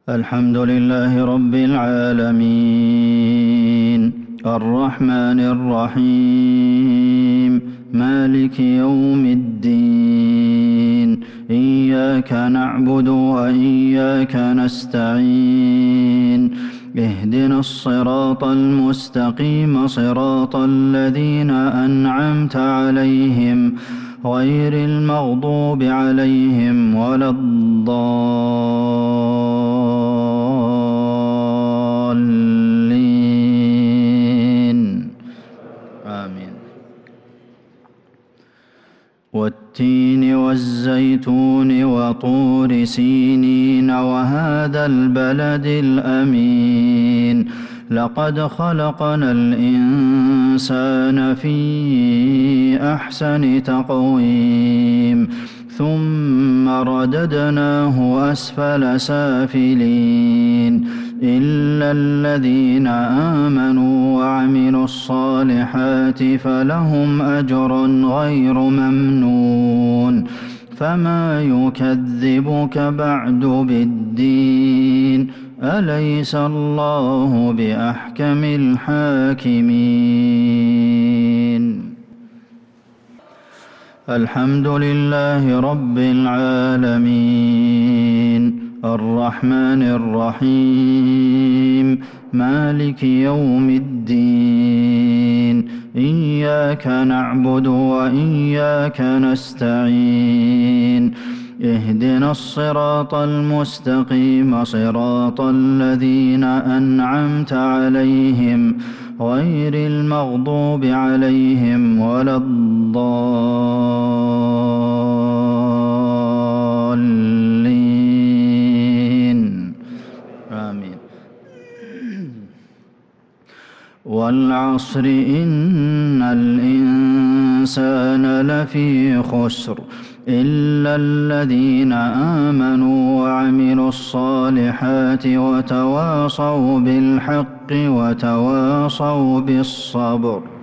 الحمد لله رب العالمين الرحمن الرحيم مالك يوم الدين إياك نعبد وإياك نستعين اهدنا الصراط المستقيم صراط الذين أنعمت عليهم غير المغضوب عليهم ولا الضالين آمين. والتين والزيتون وطور سينين وهذا البلد الأمين لقد خلقنا الإنسان في أحسن تقويم ثم رددناه أسفل سافلين إلا الذين آمنوا وعملوا الصالحات فلهم أجر غير ممنون فما يكذبك بعد بالدين أليس الله بأحكم الحاكمين. الحمد لله رب العالمين الرحمن الرحيم مالك يوم الدين إياك نعبد وإياك نستعين اهدنا الصراط المستقيم صراط الذين أنعمت عليهم غير المغضوب عليهم ولا الضالين آمين. والعصر إن الإنسان لفي خسر إلا الذين آمنوا وعملوا الصالحات وتواصوا بالحق وتواصوا بالصبر.